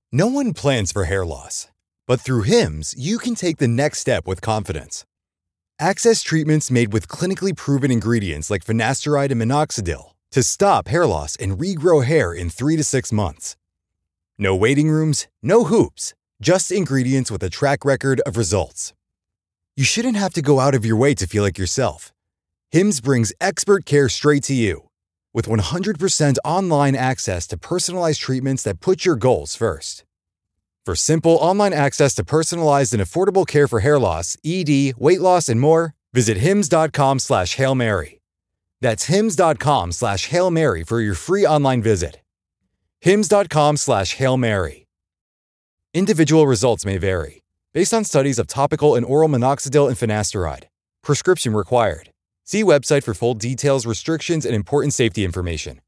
No one plans for hair loss, but through Hims, you can take the next step with confidence. Access treatments made with clinically proven ingredients like finasteride and minoxidil to stop hair loss and regrow hair in 3 to 6 months. No waiting rooms, no hoops, just ingredients with a track record of results. You shouldn't have to go out of your way to feel like yourself. Hims brings expert care straight to you. With 100% online access to personalized treatments that put your goals first. For simple online access to personalized and affordable care for hair loss, ED, weight loss, and more, visit hims.com/Hail Mary. That's hims.com/Hail Mary for your free online visit. hims.com/Hail Mary. Individual results may vary, based on studies of topical and oral minoxidil and finasteride. Prescription required. See website for full details, restrictions, and important safety information.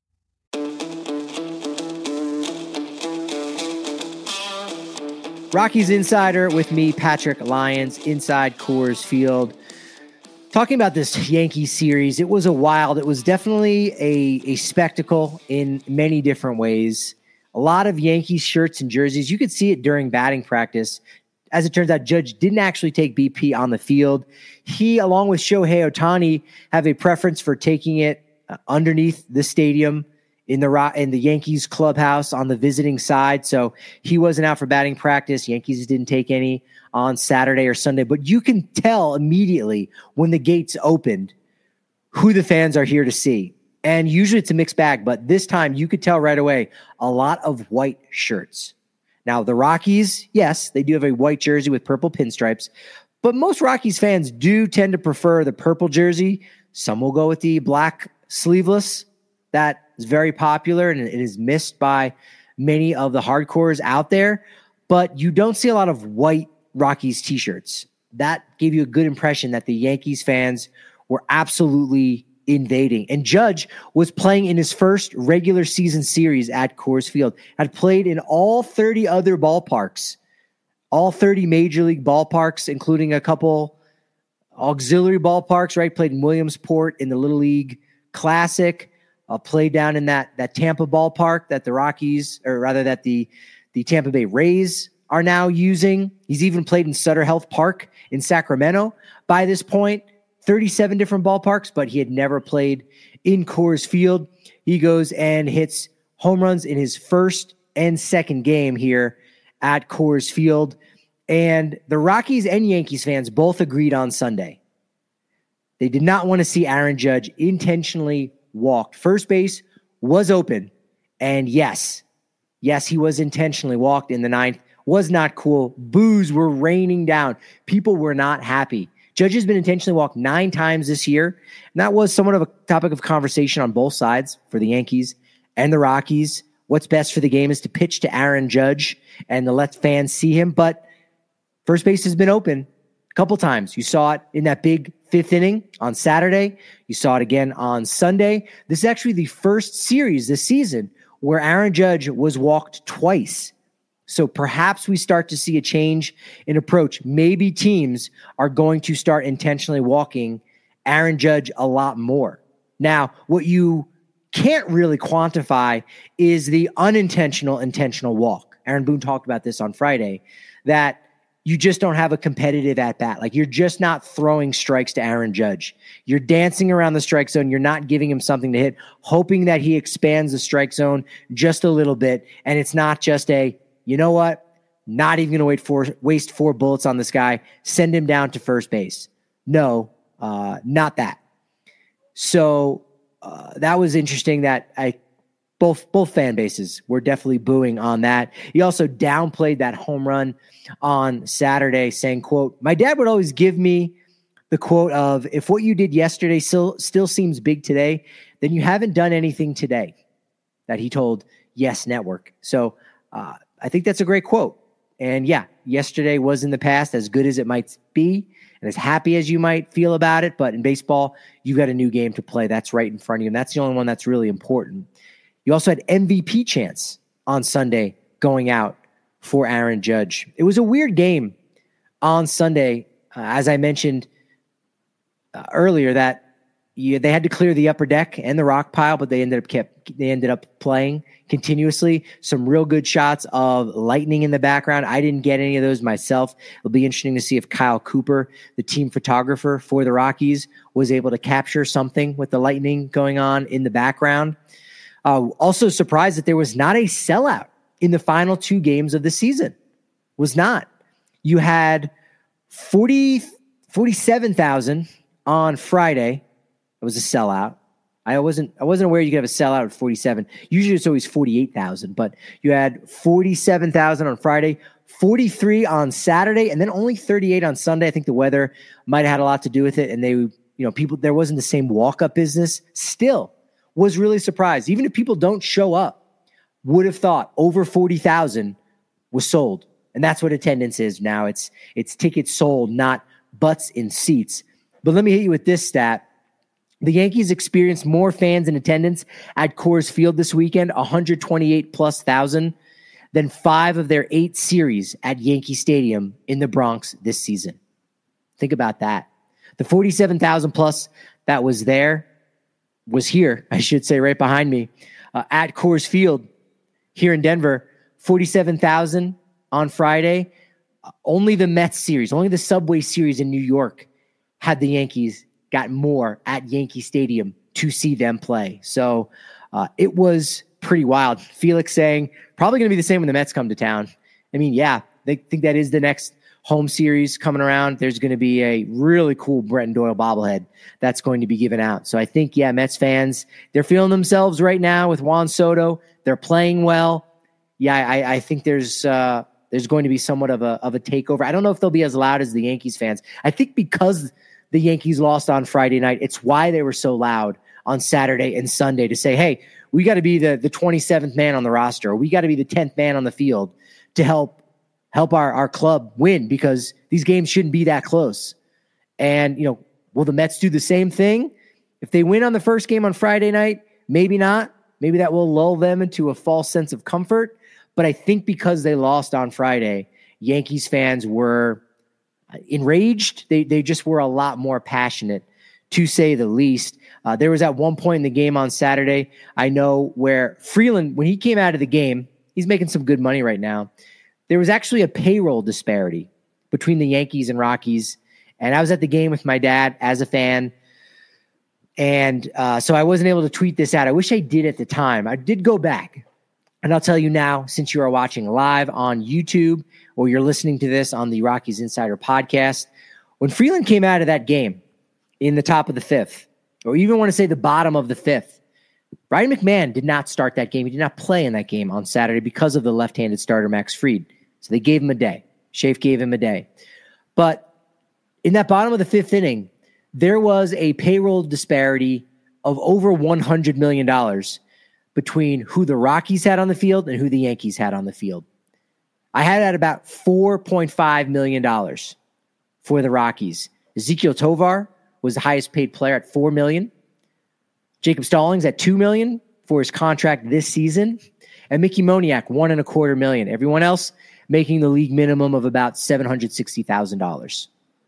Rockies Insider with me, Patrick Lyons, inside Coors Field. Talking about this Yankees series, it was definitely a spectacle in many different ways. A lot of Yankees shirts and jerseys. You could see it during batting practice. As it turns out, Judge didn't actually take BP on the field. He, along with Shohei Ohtani, have a preference for taking it underneath the stadium in the Yankees clubhouse on the visiting side. So he wasn't out for batting practice. Yankees didn't take any on Saturday or Sunday. But you can tell immediately when the gates opened who the fans are here to see. And usually it's a mixed bag, but this time you could tell right away a lot of white shirts. Now, the Rockies, yes, they do have a white jersey with purple pinstripes, but most Rockies fans do tend to prefer the purple jersey. Some will go with the black sleeveless. That is very popular, and it is missed by many of the hardcores out there, but you don't see a lot of white Rockies t-shirts. That gave you a good impression that the Yankees fans were absolutely invading. And Judge was playing in his first regular season series at Coors Field, had played in all 30 other ballparks, all 30 major league ballparks, including a couple auxiliary ballparks, right? Played in Williamsport in the Little League Classic, played down in that Tampa ballpark that the Rockies, or rather that the Tampa Bay Rays are now using. He's even played in Sutter Health Park in Sacramento by this point. 37 different ballparks, but he had never played in Coors Field. He goes and hits home runs in his first and second game here at Coors Field. And the Rockies and Yankees fans both agreed on Sunday. They did not want to see Aaron Judge intentionally walked. First base was open. And yes, he was intentionally walked in the ninth. Was not cool. Boos were raining down. People were not happy. Judge has been intentionally walked 9 times this year. And that was somewhat of a topic of conversation on both sides for the Yankees and the Rockies. What's best for the game is to pitch to Aaron Judge and to let fans see him. But first base has been open a couple times. You saw it in that big 5th inning on Saturday. You saw it again on Sunday. This is actually the first series this season where Aaron Judge was walked twice. So perhaps we start to see a change in approach. Maybe teams are going to start intentionally walking Aaron Judge a lot more. Now, what you can't really quantify is the intentional walk. Aaron Boone talked about this on Friday, that you just don't have a competitive at-bat. Like, you're just not throwing strikes to Aaron Judge. You're dancing around the strike zone. You're not giving him something to hit, hoping that he expands the strike zone just a little bit. And it's not just you know what? Not even going to waste 4 bullets on this guy. Send him down to first base. No, not that. So that was interesting that both fan bases were definitely booing on that. He also downplayed that home run on Saturday, saying, quote, "My dad would always give me the quote of, if what you did yesterday still seems big today, then you haven't done anything today," that he told Yes Network. So I think that's a great quote. And yeah, yesterday was in the past, as good as it might be and as happy as you might feel about it. But in baseball, you've got a new game to play. That's right in front of you. And that's the only one that's really important. You also had MVP chants on Sunday going out for Aaron Judge. It was a weird game on Sunday. As I mentioned earlier, that they had to clear the upper deck and the rock pile, but they ended up playing continuously. Some real good shots of lightning in the background. I didn't get any of those myself. It'll be interesting to see if Kyle Cooper, the team photographer for the Rockies, was able to capture something with the lightning going on in the background. Also surprised that there was not a sellout in the final 2 games of the season. Was not. You had 47,000 on Friday. It was a sellout. I wasn't aware you could have a sellout at 47. Usually it's always 48,000, but you had 47,000 on Friday, 43 on Saturday, and then only 38 on Sunday. I think the weather might have had a lot to do with it, and there wasn't the same walk-up business. Still, was really surprised. Even if people don't show up, would have thought over 40,000 was sold, and that's what attendance is now. It's tickets sold, not butts in seats. But let me hit you with this stat. The Yankees experienced more fans in attendance at Coors Field this weekend, 128,000+, than 5 of their 8 series at Yankee Stadium in the Bronx this season. Think about that. The 47,000 plus that was here, I should say, right behind me, at Coors Field here in Denver, 47,000 on Friday. Only the Mets series, only the Subway series in New York had the Yankees got more at Yankee Stadium to see them play. So it was pretty wild. Felix saying probably going to be the same when the Mets come to town. I mean, yeah, they think that is the next home series coming around. There's going to be a really cool Brenton Doyle bobblehead that's going to be given out. So I think, yeah, Mets fans, they're feeling themselves right now with Juan Soto. They're playing well. Yeah, I think there's going to be somewhat of a takeover. I don't know if they'll be as loud as the Yankees fans. I think because the Yankees lost on Friday night, it's why they were so loud on Saturday and Sunday to say, hey, we got to be the 27th man on the roster. We got to be the 10th man on the field to help our club win, because these games shouldn't be that close. And, will the Mets do the same thing? If they win on the first game on Friday night, maybe not. Maybe that will lull them into a false sense of comfort. But I think because they lost on Friday, Yankees fans were enraged. They just were a lot more passionate, to say the least. There was at one point in the game on Saturday, I know, where Freeland, when he came out of the game, he's making some good money right now. There was actually a payroll disparity between the Yankees and Rockies. And I was at the game with my dad as a fan. And so I wasn't able to tweet this out. I wish I did at the time. I did go back. And I'll tell you now, since you are watching live on YouTube or you're listening to this on the Rockies Insider podcast, when Freeland came out of that game in the top of the 5th, or even want to say the bottom of the 5th, Ryan McMahon did not start that game. He did not play in that game on Saturday because of the left-handed starter, Max Fried. So they gave him a day. Schaefer gave him a day. But in that bottom of the 5th inning, there was a payroll disparity of over $100 million between who the Rockies had on the field and who the Yankees had on the field. I had at about $4.5 million for the Rockies. Ezequiel Tovar was the highest paid player at $4 million. Jacob Stallings at $2 million for his contract this season. And Mickey Moniak, $1.25 million. Everyone else making the league minimum of about $760,000.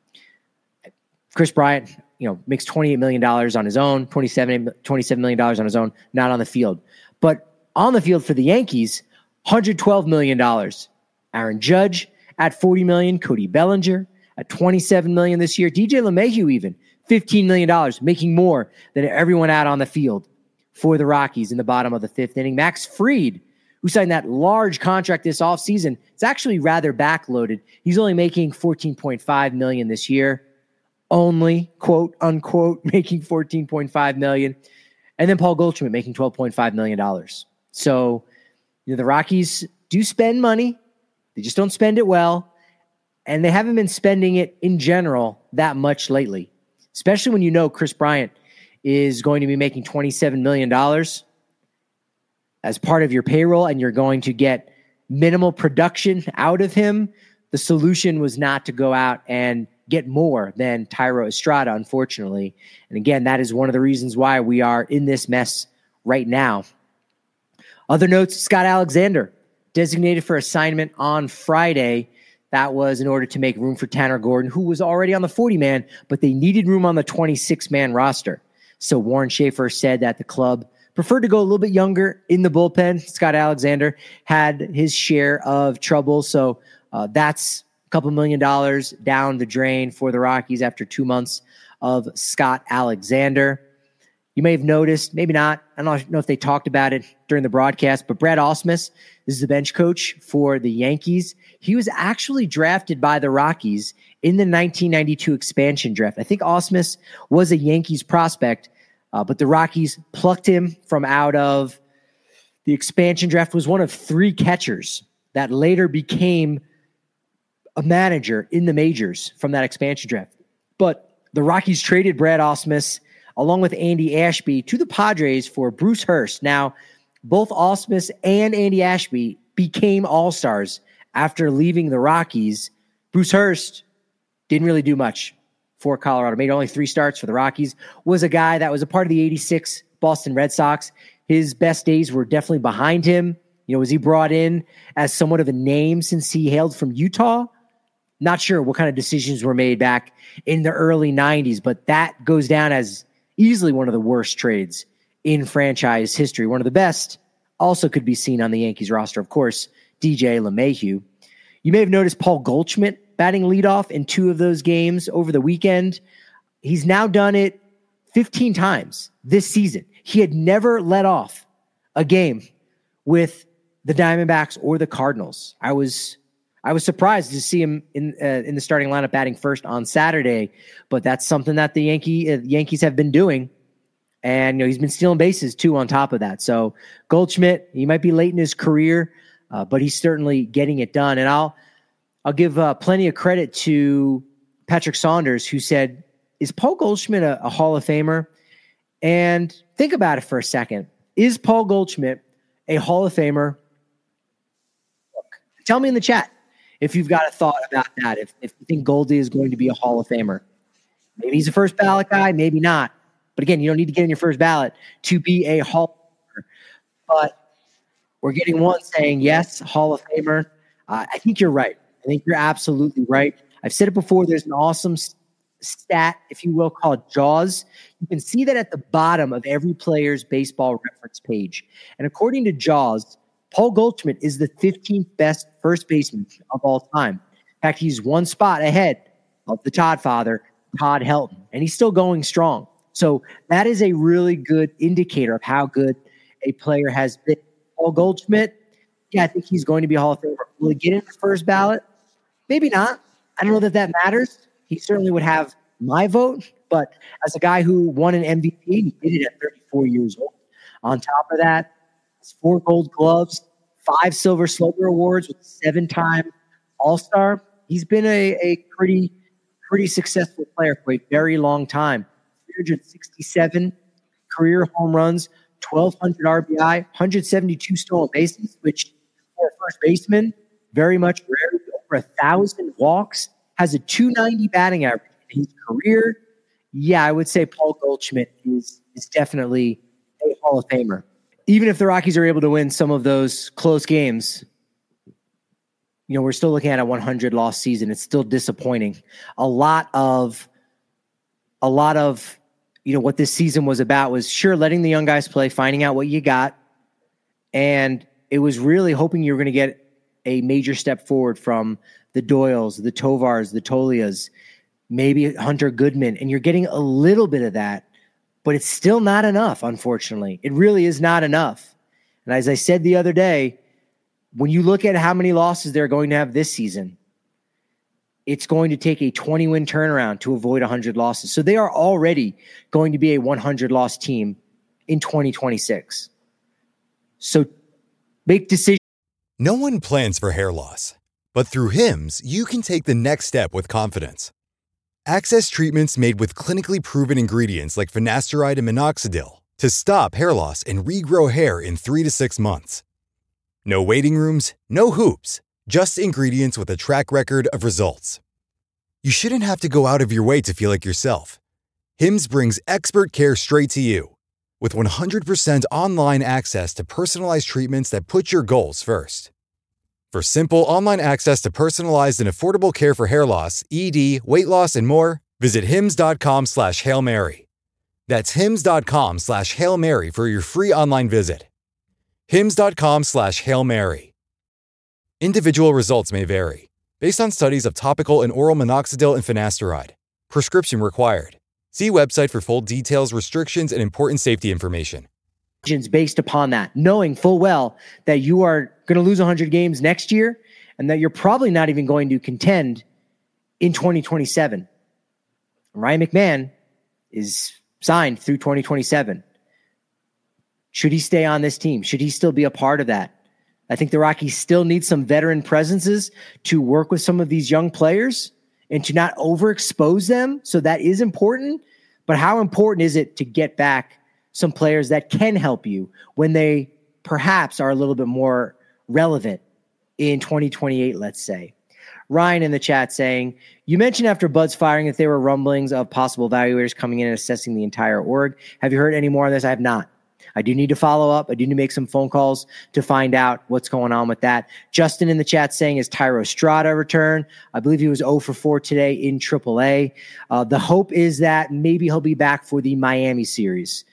Chris Bryant, makes $28 million on his own, $27 million on his own, not on the field. But on the field for the Yankees, $112 million. Aaron Judge at $40 million. Cody Bellinger at $27 million this year. DJ LeMahieu even, $15 million, making more than everyone out on the field for the Rockies in the bottom of the 5th inning. Max Fried, who signed that large contract this offseason, it's actually rather backloaded. He's only making $14.5 million this year. Only, quote unquote, making $14.5 million. And then Paul Goldschmidt making $12.5 million. So, the Rockies do spend money. They just don't spend it well. And they haven't been spending it in general that much lately, especially when Chris Bryant is going to be making $27 million as part of your payroll, and you're going to get minimal production out of him. The solution was not to go out and get more than Thairo Estrada, unfortunately. And again, that is one of the reasons why we are in this mess right now. Other notes, Scott Alexander, designated for assignment on Friday. That was in order to make room for Tanner Gordon, who was already on the 40-man, but they needed room on the 26-man roster. So Warren Schaefer said that the club preferred to go a little bit younger in the bullpen. Scott Alexander had his share of trouble. So that's a couple $1 million down the drain for the Rockies after 2 months of Scott Alexander. You may have noticed, maybe not. I don't know if they talked about it during the broadcast, but Brad Ausmus is the bench coach for the Yankees. He was actually drafted by the Rockies in the 1992 expansion draft. I think Ausmus was a Yankees prospect, but the Rockies plucked him from out of the expansion draft. Was one of 3 catchers that later became a manager in the majors from that expansion draft. But the Rockies traded Brad Ausmus along with Andy Ashby to the Padres for Bruce Hurst. Now, both Ausmus and Andy Ashby became all-stars after leaving the Rockies. Bruce Hurst didn't really do much for Colorado. Made only 3 starts for the Rockies. Was a guy that was a part of the 86 Boston Red Sox. His best days were definitely behind him. Was he brought in as somewhat of a name since he hailed from Utah? Not sure what kind of decisions were made back in the early 90s, but that goes down as easily one of the worst trades in franchise history. One of the best also could be seen on the Yankees roster, of course, DJ LeMahieu. You may have noticed Paul Goldschmidt batting leadoff in 2 of those games over the weekend. He's now done it 15 times this season. He had never let off a game with the Diamondbacks or the Cardinals. I was surprised to see him in the starting lineup batting first on Saturday, but that's something that the Yankees have been doing. And he's been stealing bases too on top of that. So Goldschmidt, he might be late in his career, but he's certainly getting it done. And I'll give plenty of credit to Patrick Saunders, who said, "Is Paul Goldschmidt a Hall of Famer?" And think about it for a second. Is Paul Goldschmidt a Hall of Famer? Look, tell me in the chat if you've got a thought about that, if you think Goldie is going to be a Hall of Famer. Maybe he's a first ballot guy, maybe not. But again, you don't need to get in your first ballot to be a Hall of Famer. But we're getting one saying, yes, Hall of Famer. I think you're right. I think you're absolutely right. I've said it before. There's an awesome stat, if you will, called JAWS. You can see that at the bottom of every player's baseball reference page. And according to JAWS, Paul Goldschmidt is the 15th best first baseman of all time. In fact, he's 1 spot ahead of the Todd father, Todd Helton, and he's still going strong. So that is a really good indicator of how good a player has been. Paul Goldschmidt, yeah, I think he's going to be a Hall of Famer. Will he get in the first ballot? Maybe not. I don't know that matters. He certainly would have my vote, but as a guy who won an MVP, he did it at 34 years old. On top of that, 4 Gold Gloves, 5 Silver Slugger Awards with 7-time All-Star. He's been a pretty successful player for a very long time. 367 career home runs, 1,200 RBI, 172 stolen bases, which for a first baseman, very much rare. Over 1,000 walks, has a .290 batting average in his career. Yeah, I would say Paul Goldschmidt is definitely a Hall of Famer. Even if the Rockies are able to win some of those close games, we're still looking at a 100-loss season. It's still disappointing. A lot of what this season was about was sure letting the young guys play, finding out what you got, and it was really hoping you were going to get a major step forward from the Doyles, the Tovars, the Tolias, maybe Hunter Goodman, and you're getting a little bit of that. But it's still not enough, unfortunately. It really is not enough. And as I said the other day, when you look at how many losses they're going to have this season, it's going to take a 20-win turnaround to avoid 100 losses. So they are already going to be a 100-loss team in 2026. So make decisions. No one plans for hair loss, but through Hims, you can take the next step with confidence. Access treatments made with clinically proven ingredients like finasteride and minoxidil to stop hair loss and regrow hair in 3 to 6 months. No waiting rooms, no hoops, just ingredients with a track record of results. You shouldn't have to go out of your way to feel like yourself. Hims brings expert care straight to you with 100% online access to personalized treatments that put your goals first. For simple online access to personalized and affordable care for hair loss, ED, weight loss, and more, visit hims.com/Hail Mary. That's hims.com/Hail Mary for your free online visit. hims.com/Hail Mary. Individual results may vary, based on studies of topical and oral minoxidil and finasteride. Prescription required. See website for full details, restrictions, and important safety information. Based upon that, knowing full well that you are going to lose 100 games next year and that you're probably not even going to contend in 2027. Ryan McMahon is signed through 2027. Should he stay on this team? Should he still be a part of that? I think the Rockies still need some veteran presences to work with some of these young players and to not overexpose them. So that is important. But how important is it to get back some players that can help you when they perhaps are a little bit more relevant in 2028, let's say? Ryan in the chat saying, you mentioned after Bud's firing that there were rumblings of possible evaluators coming in and assessing the entire org. Have you heard any more on this? I have not. I do need to follow up. I do need to make some phone calls to find out what's going on with that. Justin in the chat saying, is Thairo Estrada return? I believe he was 0 for 4 today in AAA. The hope is that maybe he'll be back for the Miami series.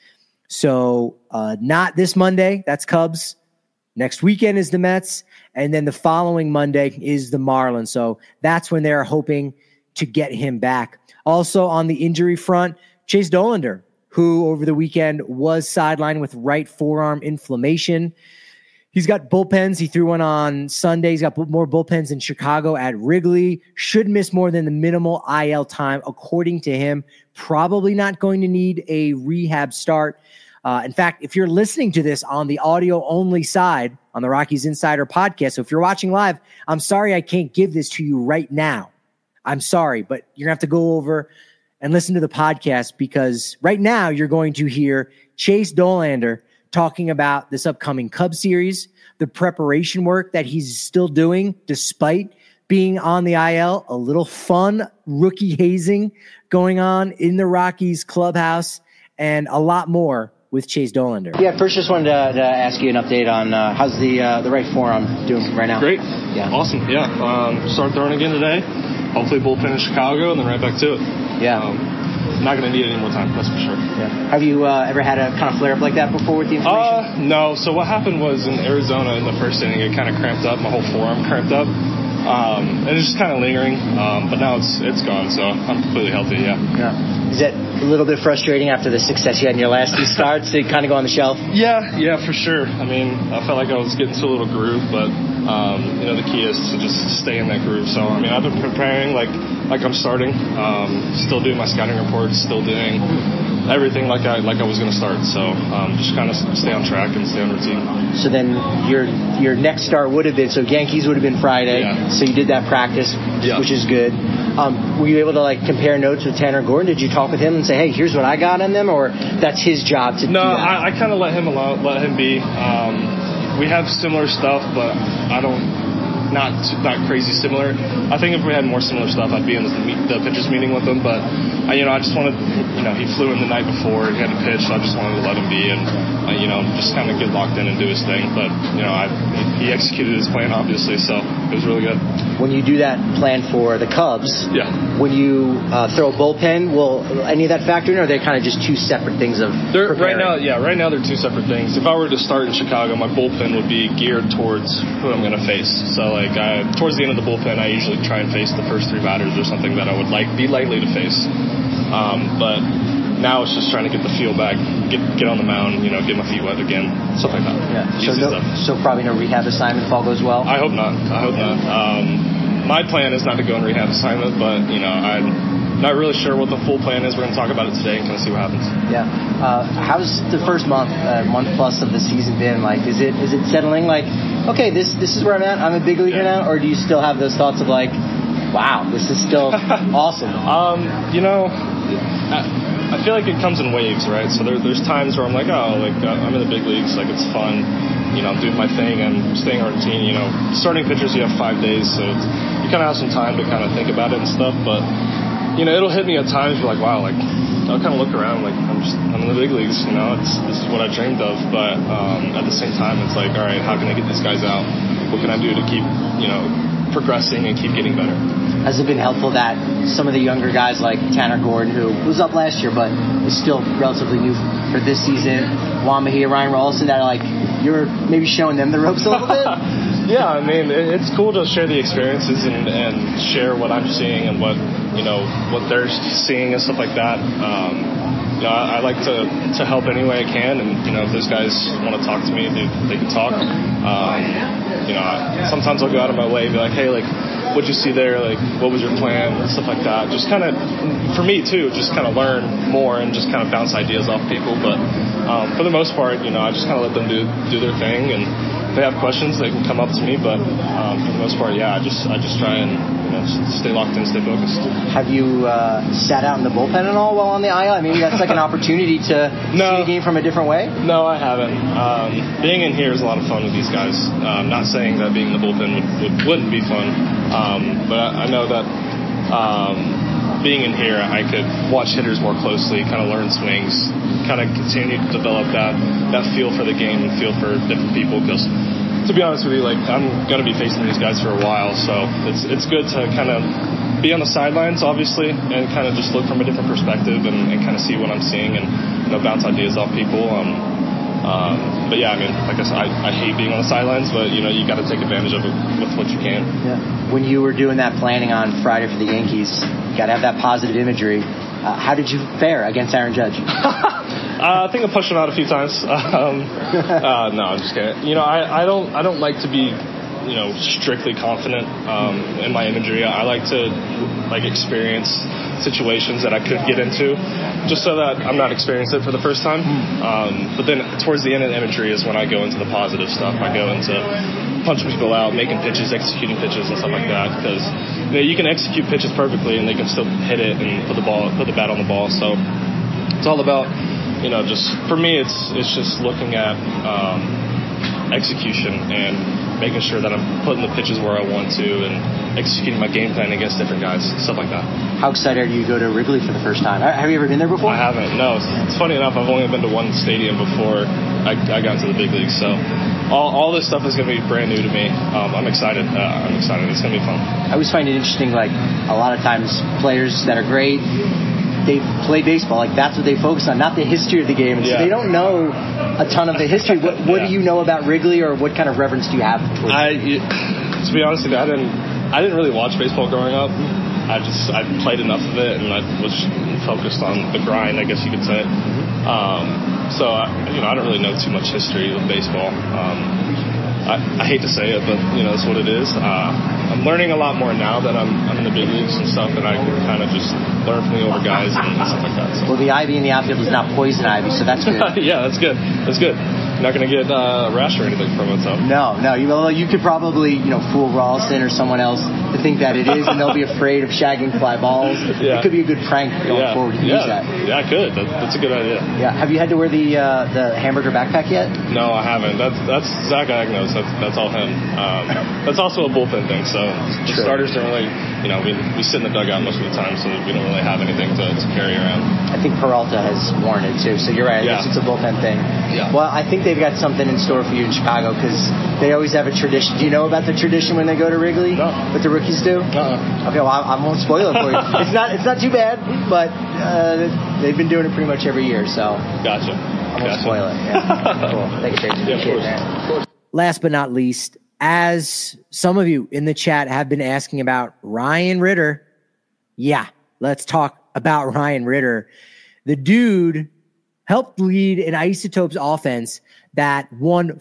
So not this Monday. That's Cubs. Next weekend is the Mets. And then the following Monday is the Marlins. So that's when they're hoping to get him back. Also on the injury front, Chase Dollander, who over the weekend was sidelined with right forearm inflammation. He's got bullpens. He threw one on Sunday. He's got more bullpens in Chicago at Wrigley. Should miss more than the minimal IL time, according to him. Probably not going to need a rehab start. In fact, if you're listening to this on the audio-only side on the Rockies Insider podcast, so if you're watching live, I'm sorry I can't give this to you right now. I'm sorry, but you're going to have to go over and listen to the podcast because right now you're going to hear Chase Dollander talking about this upcoming Cubs series, the preparation work that he's still doing despite being on the IL, a little fun rookie hazing going on in the Rockies clubhouse, and a lot more with Chase Dollander. Yeah, first just wanted to ask you an update on how's the right forearm doing right now? Great. Yeah. Awesome. Yeah. Start throwing again today. Hopefully bullpen in Chicago and then right back to it. Yeah. Not going to need any more time, that's for sure. Yeah. Have you ever had a kind of flare-up like that before with the inflammation? No. So what happened was in Arizona in the first inning, it kind of cramped up. My whole forearm cramped up. And it's just kind of lingering. But now it's gone, so I'm completely healthy, yeah. Is that a little bit frustrating after the success you had in your last two starts to kind of go on the shelf? Yeah, for sure. I mean, I felt like I was getting to a little groove, but, the key is to just stay in that groove. So, I mean, I've been preparing like I'm starting, still doing my scouting reports, still doing everything like I was going to start. So, just kind of stay on track and stay on routine. So then your next start would have been, so Yankees would have been Friday. Yeah. So you did that practice, which is good. Were you able to compare notes with Tanner Gordon? Did you talk with him and say, hey, here's what I got on them, or that's his job to do that? No, I kind of let him alone, let him be. We have similar stuff, but not crazy similar. I think if we had more similar stuff, I'd be in the pitchers meeting with him. But I just wanted, he flew in the night before, he had to pitch, so I just wanted to let him be and just kind of get locked in and do his thing. But he executed his plan obviously, so it was really good. When you do that plan for the Cubs, when you throw a bullpen, will any of that factor in, or are they kind of just two separate things of preparing? Right now they're two separate things. If I were to start in Chicago, my bullpen would be geared towards who I'm going to face. So towards the end of the bullpen, I usually try and face the first three batters or something that I would be likely to face. But now it's just trying to get the feel back, get on the mound, get my feet wet again, stuff like that. Yeah. So probably no rehab assignment if all goes well? I hope not. My plan is not to go on rehab assignment, but I'm not really sure what the full plan is. We're going to talk about it today and kind of see what happens. Yeah. How's the first month plus of the season been? Is it settling? Okay, this is where I'm at. I'm a big leaguer now, or do you still have those thoughts of wow, this is still awesome? I feel like it comes in waves, right? So there's times where I'm I'm in the big leagues, it's fun. I'm doing my thing and staying on routine. Starting pitchers, you have 5 days, so you kind of have some time to kind of think about it and stuff. But it'll hit me at times where wow, I'll kind of look around I'm in the big leagues. This is what I dreamed of. But at the same time, it's all right, how can I get these guys out? What can I do to keep progressing and keep getting better. Has it been helpful that some of the younger guys like Tanner Gordon, who was up last year but is still relatively new for this season, Juan Mejia, Ryan Rolston, that like you're maybe showing them the ropes a little bit? Yeah, I mean, it's cool to share the experiences and share what I'm seeing and what they're seeing and stuff like that. I like to help any way I can, and if those guys want to talk to me, they can talk. Sometimes I'll go out of my way and be like, hey, like, what'd you see there? Like, what was your plan? Stuff like that. Just kind of, for me too, just kind of learn more and just kind of bounce ideas off people. But for the most part, I just kind of let them do their thing, and if they have questions, they can come up to me. But for the most part, yeah, I just try and stay locked in, stay focused. Have you sat out in the bullpen at all while on the IL? I mean, that's like an opportunity to see the game from a different way. No, I haven't. Being in here is a lot of fun with these guys. Not saying that being in the bullpen wouldn't be fun, but I know that being in here, I could watch hitters more closely, kind of learn swings, kind of continue to develop that feel for the game and feel for different people. Because to be honest with you, like, I'm going to be facing these guys for a while, so it's good to kind of be on the sidelines, obviously, and kind of just look from a different perspective and kind of see what I'm seeing and bounce ideas off people. But yeah, I mean, like I said, I hate being on the sidelines, but you got to take advantage of it with what you can. Yeah. When you were doing that planning on Friday for the Yankees, you got to have that positive imagery. How did you fare against Aaron Judge? I think I pushed him out a few times. No, I'm just kidding. I don't like to be, strictly confident in my imagery. I like to experience situations that I could get into, just so that I'm not experiencing it for the first time. But then towards the end of the imagery is when I go into the positive stuff. I go into punching people out, making pitches, executing pitches, and stuff like that. Because you can execute pitches perfectly, and they can still hit it and put the bat on the ball. So it's all about, just for me, it's just looking at execution and making sure that I'm putting the pitches where I want to and executing my game plan against different guys, stuff like that. How excited are you to go to Wrigley for the first time? Have you ever been there before? I haven't, no. It's funny enough, I've only been to one stadium before I got to the big leagues, so all this stuff is going to be brand new to me. I'm excited. It's going to be fun. I always find it interesting, like, a lot of times players that are great, they play baseball, like that's what they focus on, not the history of the game. And so they don't know a ton of the history. What do you know about Wrigley, or what kind of reverence do you have towards it? To be honest with you, I didn't really watch baseball growing up. I played enough of it, and I was focused on the grind, I guess you could say. So I don't really know too much history of baseball. I hate to say it, but that's what it is. I'm learning a lot more now that I'm in the big leagues and stuff, and I can kind of just learn from the older guys and stuff like that. So. Well, the ivy in the outfield is not poison ivy, so that's good. Yeah, that's good. You're not going to get a rash or anything from it, so. No. You could probably fool Rolston or someone else to think that it is, and they'll be afraid of shagging fly balls. Yeah. It could be a good prank going forward. You can use that. Yeah, I could. That's a good idea. Yeah. Have you had to wear the hamburger backpack yet? No, I haven't. That's Zach Agnos. That's all him. That's also a bullpen thing. So the starters don't really, we sit in the dugout most of the time, so we don't really have anything to carry around. I think Peralta has worn it too. So you're right. I guess it's a bullpen thing. Yeah. Well, I think they've got something in store for you in Chicago, because they always have a tradition. Do you know about the tradition when they go to Wrigley? No. What the rookies do? Okay, well, I won't spoil it for you. It's not too bad, but they've been doing it pretty much every year. So gotcha. I won't spoil it. Yeah. Cool. Thanks, Jason. Of course. Last but not least, as some of you in the chat have been asking about Ryan Ritter, let's talk about Ryan Ritter. The dude helped lead an Isotopes offense that won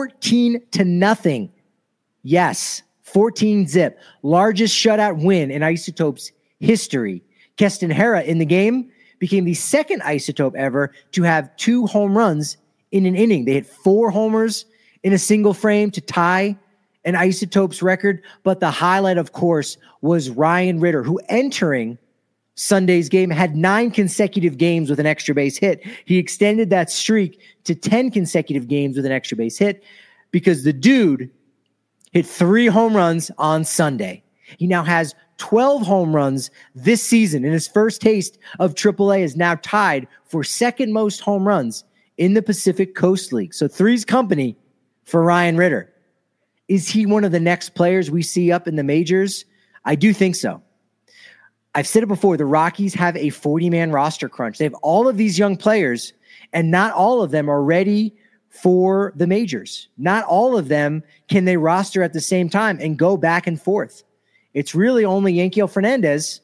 14-0. Yes, 14-0. Largest shutout win in Isotopes history. Keston Hiura in the game became the second Isotope ever to have 2 home runs in an inning. They hit 4 homers in a single frame to tie an Isotopes record. But the highlight, of course, was Ryan Ritter, who entering Sunday's game had 9 consecutive games with an extra base hit. He extended that streak to 10 consecutive games with an extra base hit because the dude hit 3 home runs on Sunday. He now has 12 home runs this season, and his first taste of AAA is now tied for second most home runs in the Pacific Coast League. So 3's company for Ryan Ritter. Is he one of the next players we see up in the majors? I do think so. I've said it before, the Rockies have a 40-man roster crunch. They have all of these young players, and not all of them are ready for the majors. Not all of them can they roster at the same time and go back and forth. It's really only Yanquiel Fernandez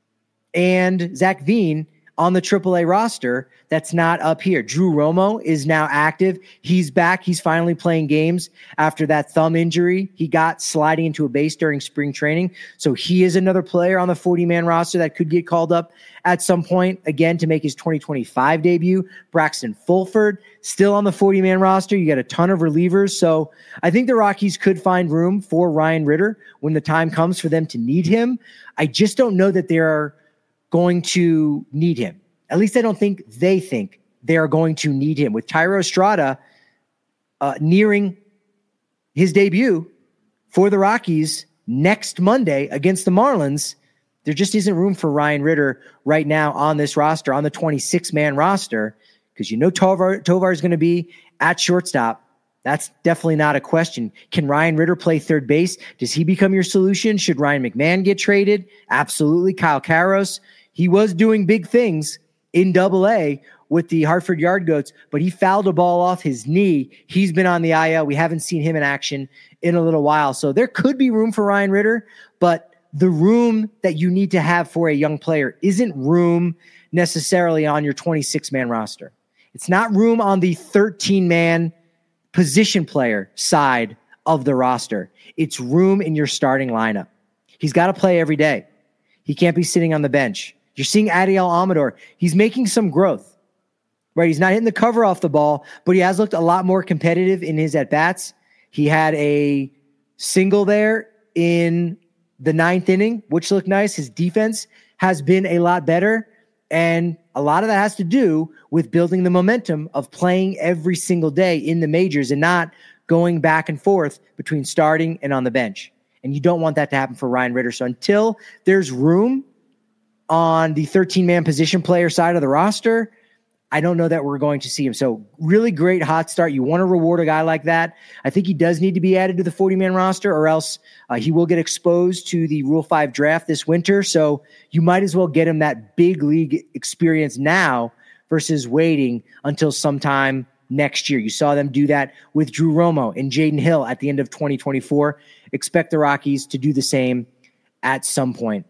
and Zach Veen on the AAA roster that's not up here. Drew Romo is now active. He's back. He's finally playing games after that thumb injury he got sliding into a base during spring training. So he is another player on the 40-man roster that could get called up at some point again to make his 2025 debut. Braxton Fulford still on the 40-man roster. You got a ton of relievers. So I think the Rockies could find room for Ryan Ritter when the time comes for them to need him. I just don't know that they're going to need him. At least I don't think they are going to need him. With Thairo Estrada nearing his debut for the Rockies next Monday against the Marlins, there just isn't room for Ryan Ritter right now on this roster, on the 26-man roster, because Tovar is going to be at shortstop. That's definitely not a question. Can Ryan Ritter play third base? Does he become your solution? Should Ryan McMahon get traded? Absolutely. Kyle Karros. He was doing big things in Double-A with the Hartford Yard Goats, but he fouled a ball off his knee. He's been on the IL. We haven't seen him in action in a little while. So there could be room for Ryan Ritter, but the room that you need to have for a young player isn't room necessarily on your 26-man roster. It's not room on the 13-man position player side of the roster. It's room in your starting lineup. He's got to play every day. He can't be sitting on the bench. You're seeing Adiel Amador. He's making some growth, right? He's not hitting the cover off the ball, but he has looked a lot more competitive in his at-bats. He had a single there in the 9th inning, which looked nice. His defense has been a lot better, and a lot of that has to do with building the momentum of playing every single day in the majors and not going back and forth between starting and on the bench. And you don't want that to happen for Ryan Ritter. So until there's room on the 13-man position player side of the roster, I don't know that we're going to see him. So really great hot start. You want to reward a guy like that. I think he does need to be added to the 40-man roster, or else he will get exposed to the Rule 5 draft this winter. So you might as well get him that big league experience now versus waiting until sometime next year. You saw them do that with Drew Romo and Jaden Hill at the end of 2024. Expect the Rockies to do the same at some point.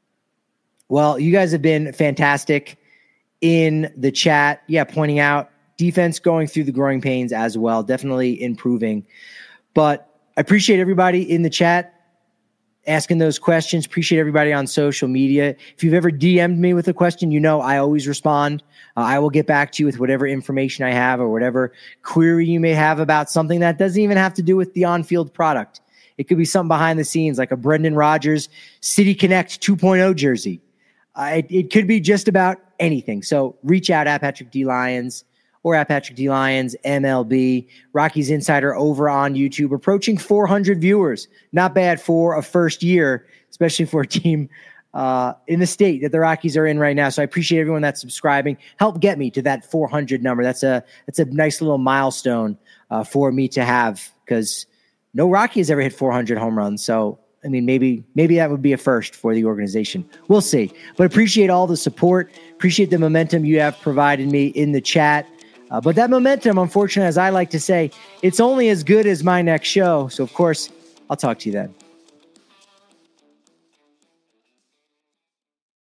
Well, you guys have been fantastic in the chat. Yeah, pointing out defense going through the growing pains as well. Definitely improving. But I appreciate everybody in the chat asking those questions. Appreciate everybody on social media. If you've ever DM'd me with a question, you know I always respond. I will get back to you with whatever information I have or whatever query you may have about something that doesn't even have to do with the on-field product. It could be something behind the scenes, like a Brendan Rodgers City Connect 2.0 jersey. It could be just about anything. So reach out at Patrick D. Lyons or at Patrick D. Lyons MLB. Rockies Insider over on YouTube, approaching 400 viewers. Not bad for a first year, especially for a team in the state that the Rockies are in right now. So I appreciate everyone that's subscribing. Help get me to that 400 number. That's a nice little milestone for me to have, because no Rocky has ever hit 400 home runs. So I mean, maybe that would be a first for the organization. We'll see. But appreciate all the support. Appreciate the momentum you have provided me in the chat. But that momentum, unfortunately, as I like to say, it's only as good as my next show. So, of course, I'll talk to you then.